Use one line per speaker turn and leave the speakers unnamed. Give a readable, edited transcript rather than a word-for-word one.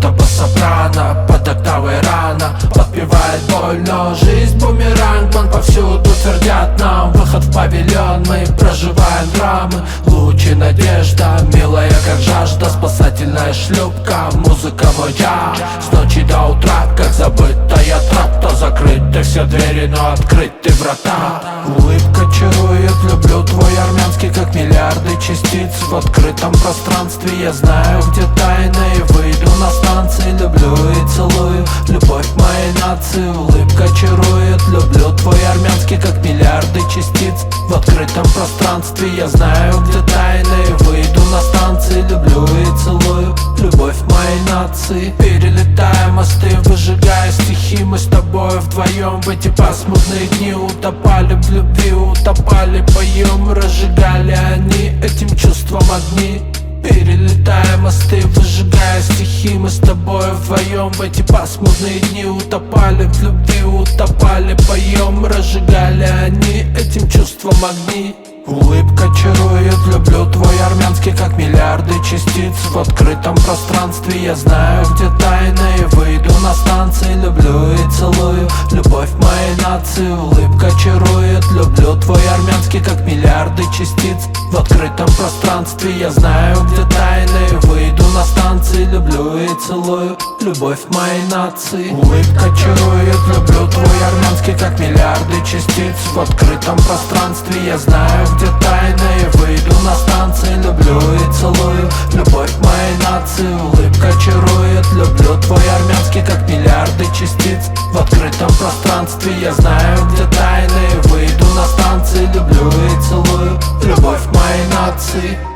будто по сопрано, под октавой рано подпевает боль, но жизнь бумеранг. Вон повсюду твердят нам: выход в павильон, мы проживаем драмы. Лучи надежда, милая как жажда, спасательная шлюпка. Музыка мой час, с ночи до утра, как забытая трата. Закрыты все двери, но открыты врата. Улыбка чарует, люблю твой армянский, как миллиарды частиц в открытом пространстве. Я знаю, где тайна, и выйду на станции. Люблю и целую любовь моей нации. Улыбка чарует, люблю твой армянский, как миллиарды частиц в открытом пространстве. Я знаю, где тайна, и выйду на станции. Люблю и целую любовь моей нации. Перелетая мосты, выжигая стихи, мы с тобой вдвоем в эти пасмурные дни утопали в любви, утопали, поем, разжигали они этим чувством огни. Перелетая мосты, выжигая стихи, мы с тобой вдвоем в эти пасмурные дни утопали в любви, утопали, поем, разжигали они этим чувством огни. Улыбка чарует, люблю твой армянский, как миллиарды частиц в открытом пространстве. Я знаю, где тайна, и выйду на станции. Люблю и целую любовь моей нации. Улыбка чарует, люблю твой армянский, как миллиарды частиц в открытом пространстве. Я знаю, где тайна, и выйду на станции. Люблю и целую любовь моей нации. Улыбка чарует, люблю твой армянский, как миллиарды частиц в открытом пространстве. Я знаю, где тайна, и выйду на станции. Люблю и целую любовь моей нации. Улыбка чарует, люблю твой армянский, как миллиарды частиц в открытом пространстве. Я знаю, где тайна, и выйду на станции. Люблю и целую любовь моей нации.